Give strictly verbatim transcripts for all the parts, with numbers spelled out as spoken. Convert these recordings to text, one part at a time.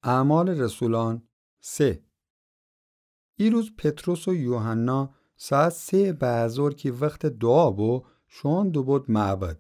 اعمال رسولان سه. ای روز پتروس و یوحنا ساعت سه بعد که وقت دعا بو شون دو بود معبد.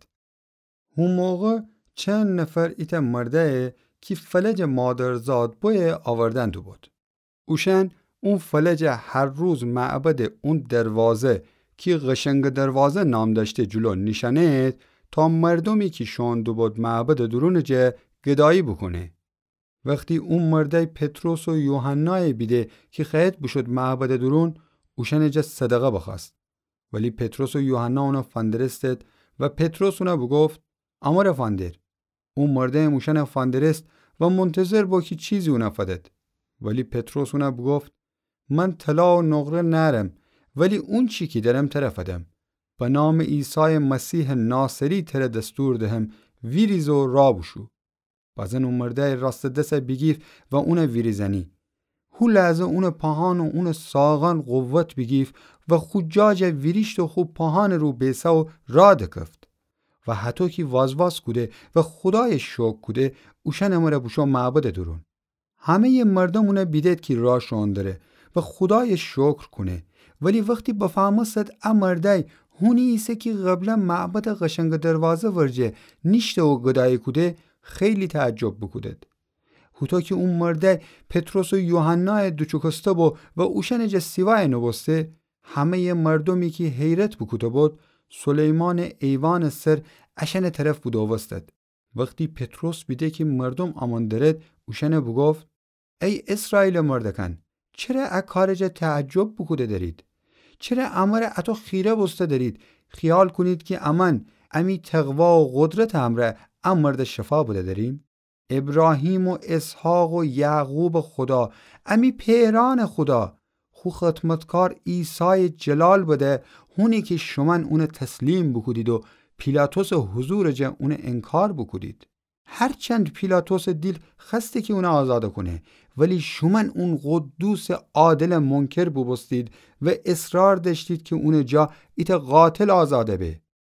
اون موقع چند نفر ایت مرده که فلج مادرزاد بوی آوردن دو بود. اوشن اون فلج هر روز معبد اون دروازه که قشنگ دروازه نام داشته جلو نشانه تا مردمی که شون دو بود معبد درون جه گدایی بکنه. وقتی اون مرده پتروس و یوحنای بیده که خیلی بشد معبد درون، اوشن جه صدقه بخواست. ولی پتروس و یوحنا اونا فندرستد و پتروس اونا بگفت امر فندر. اون مرده موشن فندرست و منتظر با که چیزی اونا فدد. ولی پتروس اونا بگفت من طلا و نقره نرم، ولی اون چی که دارم طرفدم. به نام عیسی مسیح ناصری تر دستور دهم ویریز و رابشو. بازن اون مرده راست دست بگیف و اون ویریزنی. هو لحظه اون پاهان و اون ساغان قوت بگیف و خجاج ویریشت و خوب پاهان رو بیسه و را دکفت. و حتی که وازواز کده و خدای شوک کده اوشن امره بشو معبد درون. همه ی مردم اونه بیدید که را شون داره و خدای شکر کنه. ولی وقتی بفهمه صد امرده هونی ایسه که قبلا معبد قشنگ دروازه ورجه نیشته و گدای کده خیلی تعجب بکودد. حتی که اون مرده پتروس و یوحنا دوچوکسته بو و اوشن جسیوای نبسته، همه ی مردمی که حیرت بکوده بود سلیمان ایوان سر اشن طرف بود وستد. وقتی پتروس بیده که مردم آمان دارد اوشن بگفت ای اسرائیل مردکن، چرا اکارج تعجب بکوده دارید؟ چرا امر اتو خیره بسته دارید؟ خیال کنید که امان امی تقوا و قدرت امره امرد شفا بوده داریم؟ ابراهیم و اسحاق و یعقوب خدا امی پیران خدا خو خدمتکار عیسی جلال بوده، هونی که شمن اون تسلیم بکودید و پیلاتوس حضور جه اون انکار بکودید. هرچند پیلاتوس دیل خسته که اون آزاده کنه، ولی شمن اون قدوس عادل منکر ببستید و اصرار داشتید که اون جا ایت قاتل آزاده به.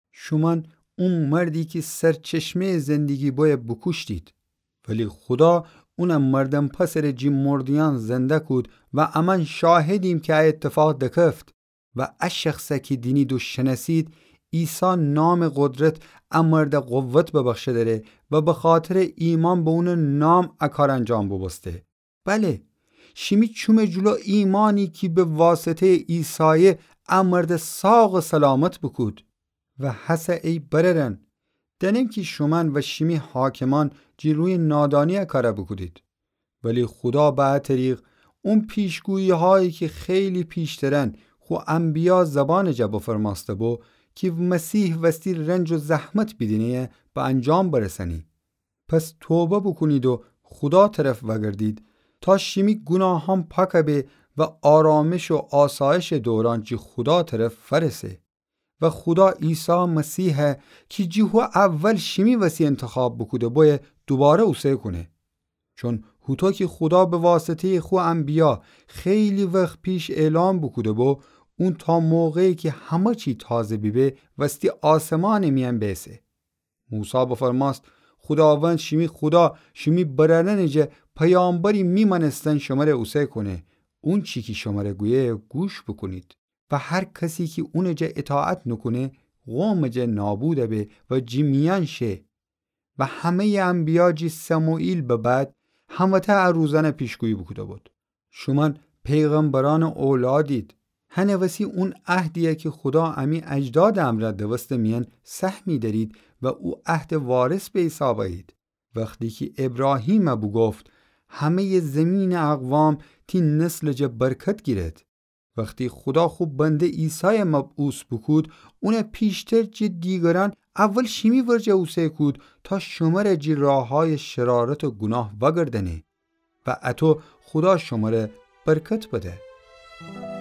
شمن اون مردی که سرچشمه زندگی باید بکشتید، ولی خدا اون مردم پسر جی مردیان زنده کود و امان شاهدیم که اتفاق دکفت و از شخصه که دینی دو شناسید عیسی نام قدرت امرد قوت ببخشه داره و به خاطر ایمان به اون نام اکار انجام ببسته. بله، شمی چوم جلو ایمانی که به واسطه عیسی امرد ساق سلامت بکود و حسه ای بررن دنیم که شمن و شمی حاکمان جلوی نادانی اکاره بکودید. ولی خدا به طریق اون پیشگویی هایی که خیلی پیشترن خو انبیا زبان جبا فرماسته بو که مسیح وستی رنج و زحمت بدینه به انجام برسنی. پس توبه بکنید و خدا طرف وگردید تا شمی گناه هم پاکه به و آرامش و آسایش دوران جی خدا طرف فرسه. و خدا عیسی مسیح که جیهو اول شمی وسی انتخاب بکوده باید دوباره اوسه کنه. چون حتی که خدا به واسطه خو انبیا خیلی وقت پیش اعلام بکوده با اون تا موقعی که همه چی تازه بیبه وستی آسمان میم بیسه. موسی بفرماست خداوند شمی خدا شمی بررن جه پیامبری میمانستن شماره اوسه کنه. اون چی که شماره گویه گوش بکنید و هر کسی که اون جه اطاعت نکنه قوم جه نابوده به و جیمیان شه. و همه انبیا جی سموئیل به بعد همه تا روزانه پیشگویی بکوده بود. شما پیغمبران اولادید. هنه وسی اون عهدیه که خدا امی اجداد امر دوست میان سهمی دارید و او عهد وارث به حسابید. وقتی که ابراهیم ابو گفت همه زمین اقوام تی نسل جه برکت گیرد. وقتی خدا خوب بنده عیسی مبعوث بکود اون پیشتر جه دیگران اول شیمی ورجه اوسه کود تا شماره جی راه های شرارت و گناه وگردنه و اتو خدا شماره برکت بده.